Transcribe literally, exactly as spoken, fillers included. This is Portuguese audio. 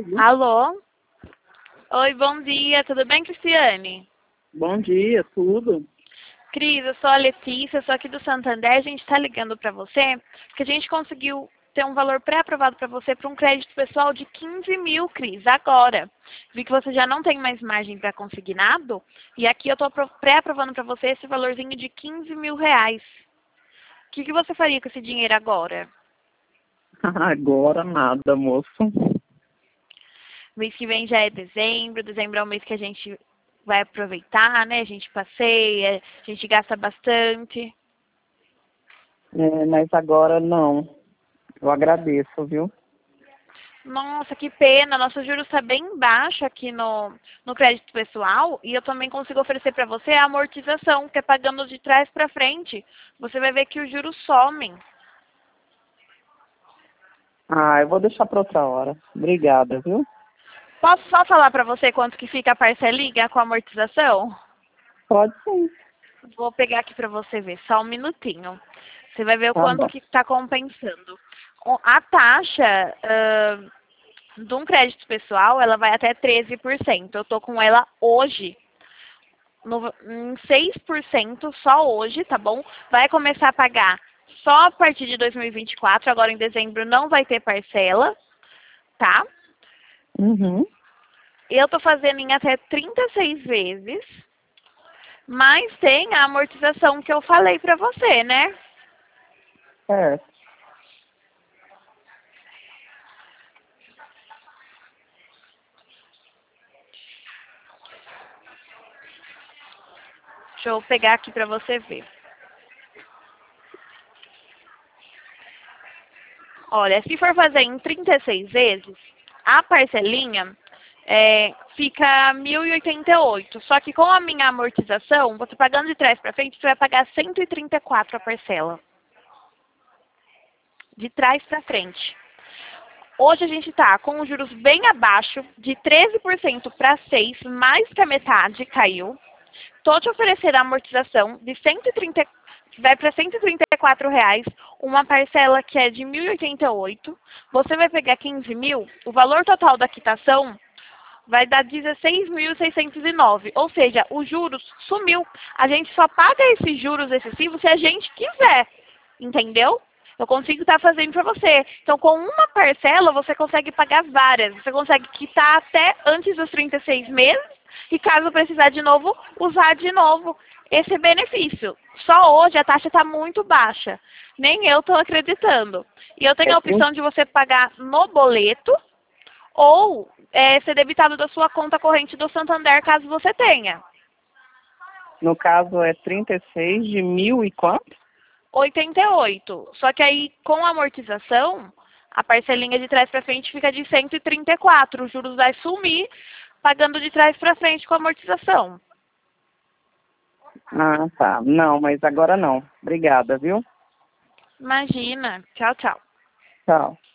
Alô? Oi, bom dia. Tudo bem, Cristiane? Bom dia, tudo? Cris, eu sou a Letícia, sou aqui do Santander. A gente está ligando para você porque a gente conseguiu ter um valor pré-aprovado para você para um crédito pessoal de quinze mil, Cris, agora. Vi que você já não tem mais margem para consignado e aqui eu estou pré-aprovando para você esse valorzinho de quinze mil reais. O que, que você faria com esse dinheiro agora? Agora nada, moço. Mês que vem já é dezembro, dezembro é o mês que a gente vai aproveitar, né? A gente passeia, a gente gasta bastante. É, mas agora não. Eu agradeço, viu? Nossa, que pena, nosso juros está bem baixo aqui no, no crédito pessoal e eu também consigo oferecer para você a amortização, que é pagando de trás para frente. Você vai ver que os juros somem. Ah, eu vou deixar para outra hora. Obrigada, viu? Posso só falar para você quanto que fica a parcelinha com a amortização? Pode sim. Vou pegar aqui para você ver, só um minutinho. Você vai ver o Tá quanto bom. que está compensando. O- A taxa uh, de um crédito pessoal, ela vai até treze por cento. Eu estou com ela hoje no, em seis por cento só hoje, tá bom? Vai começar a pagar só a partir de dois mil e vinte e quatro. Agora em dezembro não vai ter parcela, tá? Uhum. Eu estou fazendo em até trinta e seis vezes. Mas tem a amortização que eu falei pra você, né? Certo. Deixa eu pegar aqui pra você ver. Olha, se for fazer em trinta e seis vezes, a parcelinha é, fica mil e oitenta e oito. Só que com a minha amortização, você pagando de trás pra frente, você vai pagar cento e trinta e quatro a parcela. De trás pra frente. Hoje a gente está com os juros bem abaixo, de treze por cento para seis por cento, mais que a metade caiu. Estou te oferecendo a amortização de cento e trinta, vai para cento e trinta e quatro reais, uma parcela que é de mil e oitenta e oito. Você vai pegar quinze mil, o valor total da quitação vai dar dezesseis mil seiscentos e nove. Ou seja, os juros sumiu. A gente só paga esses juros excessivos se a gente quiser. Entendeu? Eu consigo estar fazendo para você. Então, com uma parcela, você consegue pagar várias. Você consegue quitar até antes dos trinta e seis meses e, caso precisar de novo, usar de novo esse benefício. Só hoje a taxa está muito baixa. Nem eu estou acreditando. E eu tenho É a trinta. opção de você pagar no boleto ou é, ser debitado da sua conta corrente do Santander, caso você tenha. No caso é trinta e seis de mil e quanto? oitenta e oito. Só que aí, com a amortização, a parcelinha de trás para frente fica de cento e trinta e quatro. Os juros vai sumir, pagando de trás para frente com a amortização. Ah, tá. Não, mas agora não. Obrigada, viu? Imagina. Tchau, tchau. Tchau.